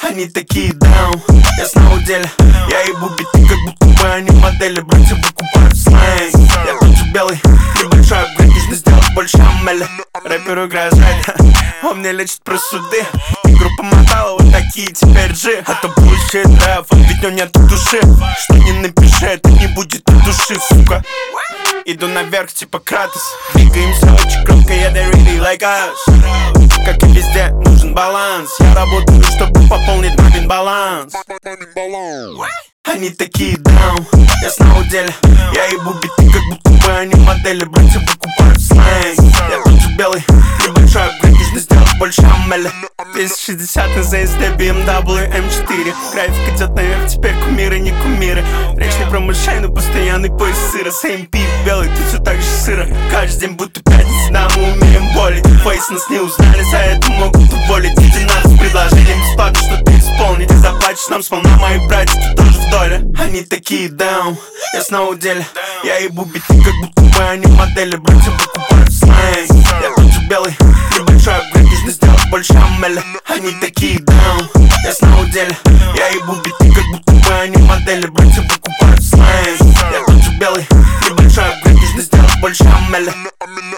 Они такие down, я снова в деле. Я ебу биты, как будто бы они модели. Братья выкупают сленг. Я тот же белый, небольшой апгрейд, нужно сделать больше амели. Рэперу играет райд, он мне лечит про суды. И группа мотала, вот такие теперь G. А то bullshit рэп, ведь у нету души. Что не напиши, это не будет от души, сука. Иду наверх, типа Кратос. Двигаемся очень громко, yeah, they really like us. Как и везде, нужен баланс. Я работаю, чтобы пополнить мамин баланс. Они такие down, я снова в деле. Я ебу биты, как будто бы они модели. Братья выкупают сленг. Я тот же белый, небольшой апгрейд, нужно сделать больше амели. 260 на ZSD, BMW M4. График идет наверх, теперь кумиры, не кумиры. Речь не про мышей, но постоянный пояс сыра. Same пип белый, тут все так же сыро. Каждый день будто пятница, да, мы умеем болеть. Фейс нас не узнали, за это могут уволить. Иди нас с предложением бесплатно что-то исполнить. Ты заплатишь нам сполна, мои братья тоже в доле. Они такие down, я снова в деле. Я ебу биты, как будто бы они модели. Братья выкупают сленг. Я тот же белый, небольшой апгрейд, нужно сделать больше амели. Они такие down, я снова в деле. Я ебу биты, как будто бы они модели. Братья выкупают сленг. Я тот же белый, небольшой апгрейд, нужно сделать больше амели.